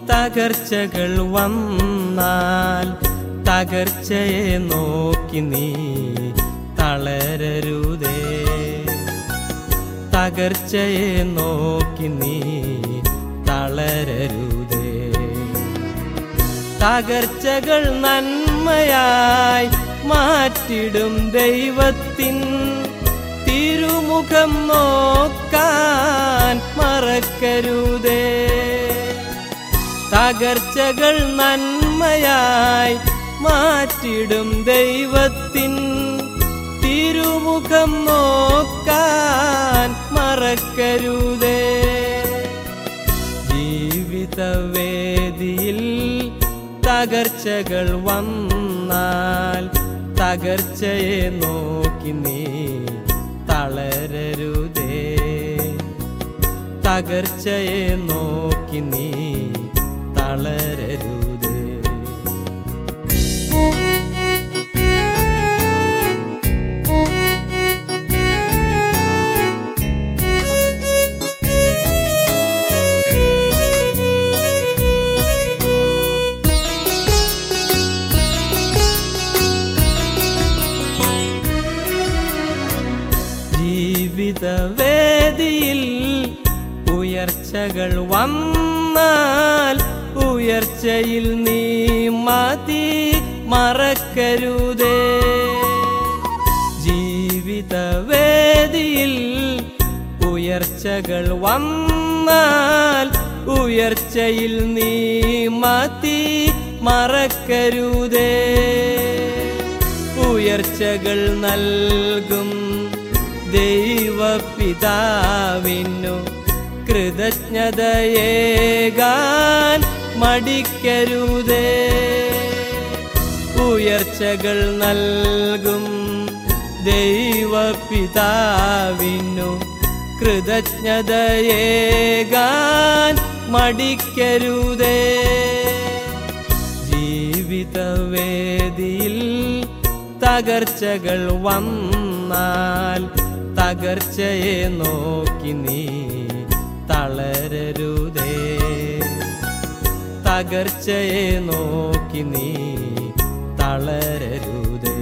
തകർച്ചകൾ വന്നാൽ തകർച്ചയെ നോക്കി നീ തളരരുതേ. തകർച്ചയെ നോക്കി നീ തളരരുതേ. തകർച്ചകൾ നന്മയായി മാറ്റിടും ദൈവത്തിൻ തിരുമുഖം നോക്കാൻ മറക്കരുതേ. തകർച്ചകൾ നന്മയായി മാറ്റിടും ദൈവത്തിൻ തിരുമുഖം നോക്കാൻ മറക്കരുതേ. ജീവിതവേദിയിൽ തകർച്ചകൾ വന്നാൽ തകർച്ചയെ നോക്കി നീ തളരരുതേ. തകർച്ചയെ നോക്കി നീ തളരരുതേ. ജീവിതവേദിയിൽ ഉയർച്ചകൾ വന്നാൽ ഉയർച്ചയിൽ നീ മതി മറക്കരുതേ. ജീവിതവേദിയിൽ ഉയർച്ചകൾ വന്നാൽ ഉയർച്ചയിൽ നീ മതി മറക്കരുതേ. ഉയർച്ചകൾ നൽകും ദൈവപിതാവിനു കൃതജ്ഞതയേകാൻ മടിക്കരുതേ. ഉയർച്ചകൾ നൽകും ദൈവപിതാവിനു കൃതജ്ഞതയേകാൻ മടിക്കരുതേ. ജീവിതവേദിയിൽ തകർച്ചകൾ വന്നാൽ തകർച്ചയെ നോക്കി നീ തളരരുതേ. തകർച്ചയെ നോക്കി നീ തളരരുതേ.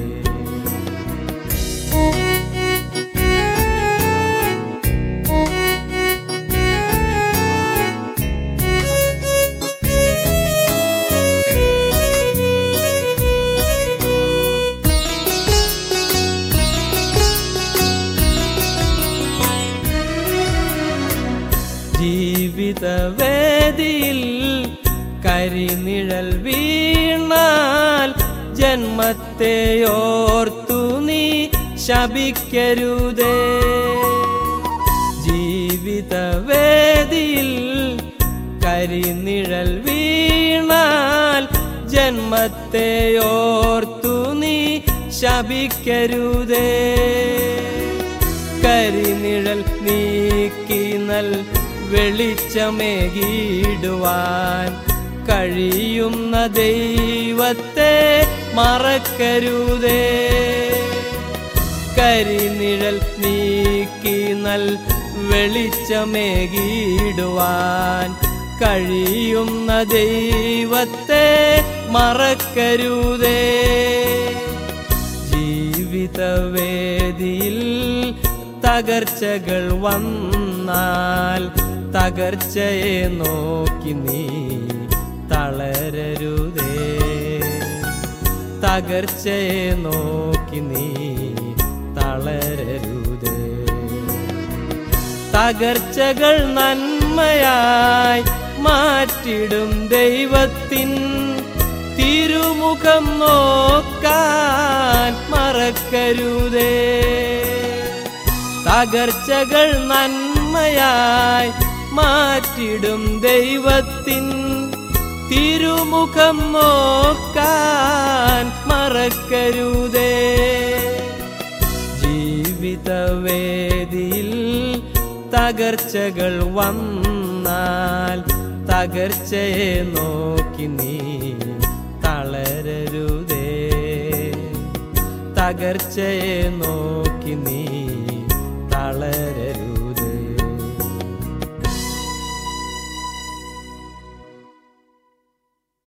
ജീവിതവേദിയിൽ കരിനിഴൽ വീണാൽ ജന്മത്തെയോർത്തു നീ ശപിക്കരുതേ. ജീവിതവേദിയിൽ കരിനിഴൽ വീണാൽ ജന്മത്തെയോർത്തു നീ ശപിക്കരുതേ. കരിനിഴൽ നീക്കി നൽ വെളിച്ചമേകിടുവാൻ കഴിയുന്ന ദൈവത്തെ മറക്കരുതേ. കരിനിഴൽ നീക്കി നൽ വെളിച്ചമേകിടുവാൻ കഴിയുന്ന ദൈവത്തെ മറക്കരുതേ. ജീവിതവേദിയിൽ തകർച്ചകൾ വന്നാൽ തകർച്ചയെ നോക്കി നീ തളരരുതേ. തകർച്ചയെ നോക്കി നീ തളരരുതേ. തകർച്ചകൾ നന്മയായി മാറ്റിടും ദൈവത്തിൻ തിരുമുഖം നോക്കാൻ മറക്കരുതേ. തകർച്ചകൾ നന്മയായി മാറ്റിടും ദൈവത്തിൻ തിരുമുഖം നോക്കാൻ മറക്കരുതേ. ജീവിതവേദിയിൽ തകർച്ചകൾ വന്നാൽ തകർച്ചയെ നോക്കി നീ തളരരുതേ. തകർച്ചയെ നോക്കി നീ